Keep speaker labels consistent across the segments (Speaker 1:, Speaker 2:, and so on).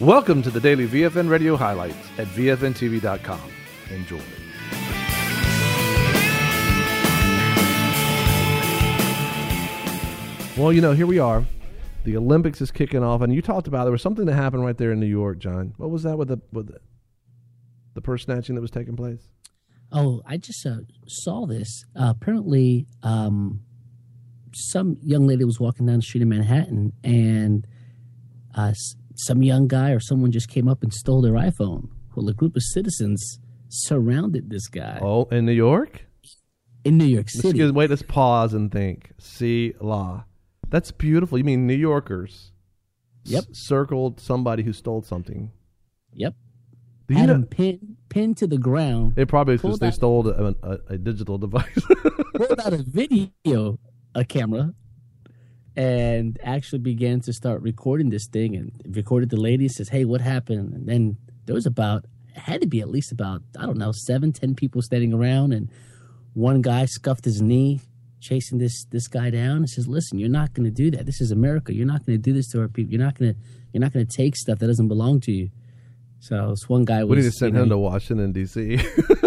Speaker 1: Welcome to the daily VFN Radio highlights at VFNTV.com. Enjoy. Well, here we are. The Olympics is kicking off, and you talked about there was something that happened right there in New York, John. What was that with the purse snatching that was taking place?
Speaker 2: Oh, I just saw this. Apparently, some young lady was walking down the street in Manhattan, and some young guy or someone just came up and stole their iPhone. Well, a group of citizens surrounded this guy.
Speaker 1: Oh, in New York?
Speaker 2: In New York City.
Speaker 1: Let's pause and think. See law. That's beautiful. You mean New Yorkers circled somebody who stole something?
Speaker 2: Yep. Had him pinned to the ground.
Speaker 1: It probably is because they stole a digital device.
Speaker 2: Pulled out a camera, and actually began to start recording this thing, and recorded the lady, says, "Hey, what happened?" And then there was had to be at least about, 7-10 people standing around, and one guy scuffed his knee, chasing this guy down, and says, "Listen, you're not going to do that. This is America. You're not going to do this to our people. You're not going to take stuff that doesn't belong to you." So this one guy was.
Speaker 1: We need to send him to Washington D.C.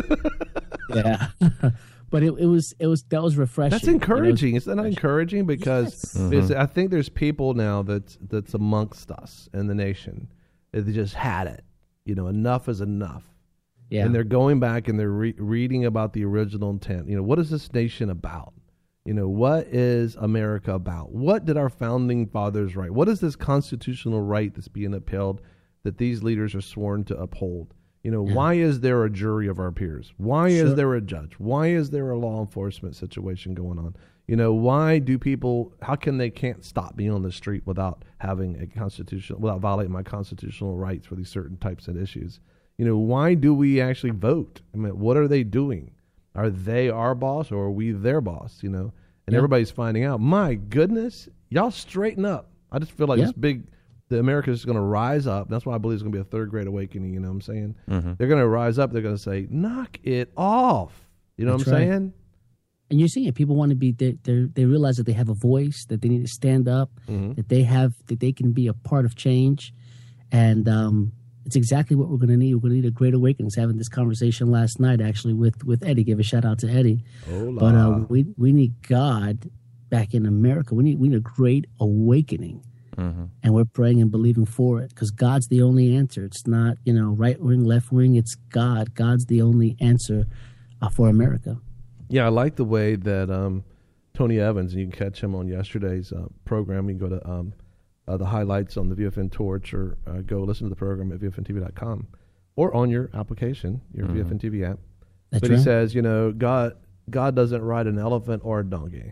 Speaker 2: Yeah. But that was refreshing.
Speaker 1: That's encouraging. Isn't that encouraging? Because I think there's people now that's amongst us in the nation. They just had it. Enough is enough. Yeah. And they're going back and they're reading about the original intent. What is this nation about? What is America about? What did our founding fathers write? What is this constitutional right that's being upheld that these leaders are sworn to uphold? Why is there a jury of our peers? Why is there a judge? Why is there a law enforcement situation going on? Why do people, can't stop me on the street without having without violating my constitutional rights for these certain types of issues? Why do we actually vote? I mean, what are they doing? Are they our boss or are we their boss? And everybody's finding out, my goodness, y'all straighten up. I just feel like the America is going to rise up. That's why I believe it's going to be a third great awakening. You know what I'm saying? Mm-hmm. They're going to rise up. They're going to say, knock it off. You know what I'm saying?
Speaker 2: And you're seeing it. People want to be, they realize that they have a voice, that they need to stand up, that they can be a part of change. And it's exactly what we're going to need. We're going to need a great awakening. I was having this conversation last night, actually, with Eddie. Give a shout out to Eddie. Hola. But we need God back in America. We need a great awakening. Mm-hmm. And we're praying and believing for it because God's the only answer. It's not, right wing, left wing. It's God. God's the only answer for America.
Speaker 1: Yeah, I like the way that Tony Evans, and you can catch him on yesterday's program. You can go to the highlights on the VFN Torch or go listen to the program at VFNTV.com or on your application, your VFN TV app.
Speaker 2: That's
Speaker 1: but
Speaker 2: right.
Speaker 1: He says, God doesn't ride an elephant or a donkey.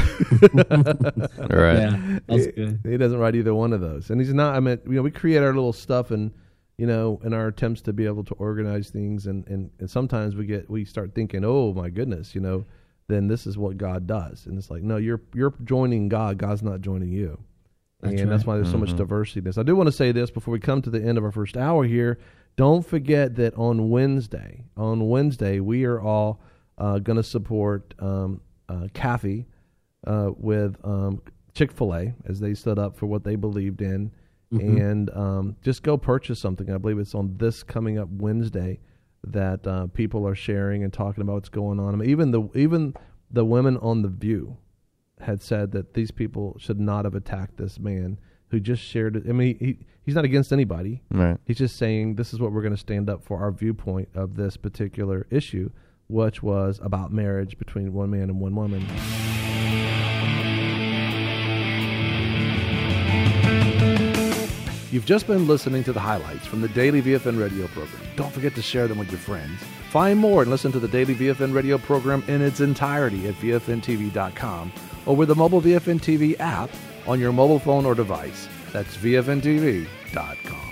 Speaker 3: Right.
Speaker 2: Yeah, that's good.
Speaker 1: He doesn't write either one of those, and he's not. I mean, we create our little stuff, and in our attempts to be able to organize things, and sometimes we start thinking, oh my goodness, then this is what God does, and it's like, no, you're joining God. God's not joining you, that's why there's so much diversity in this. I do want to say this before we come to the end of our first hour here. Don't forget that on Wednesday we are all going to support Kathy. With Chick-fil-A as they stood up for what they believed in, and just go purchase something. I believe it's on this coming up Wednesday that people are sharing and talking about what's going on. I mean, even the women on The View had said that these people should not have attacked this man who just shared it. I mean, he's not against anybody.
Speaker 3: Right.
Speaker 1: He's just saying this is what we're going to stand up for, our viewpoint of this particular issue, which was about marriage between one man and one woman. You've just been listening to the highlights from the Daily VFN Radio program. Don't forget to share them with your friends. Find more and listen to the Daily VFN Radio program in its entirety at VFNTV.com or with the mobile VFN TV app on your mobile phone or device. That's VFNTV.com.